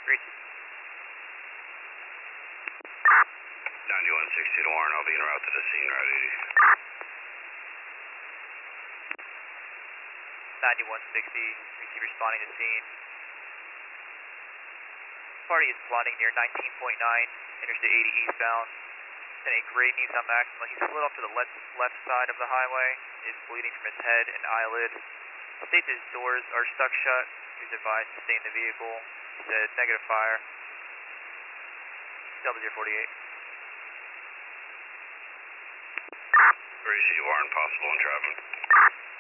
Greasy. 9160 to Warren, I'll be en route to the scene, Route 80. 9160, Greasy responding to scene. Party is plotting near 19.9, Interstate 80 eastbound. In a gray Nissan Maxima, he slid off to the left side of the highway, is bleeding from his head and eyelid. States his doors are stuck shut. He was advised to stay in the vehicle. Said negative fire. 0048. Greasy, Warren, possible in traffic.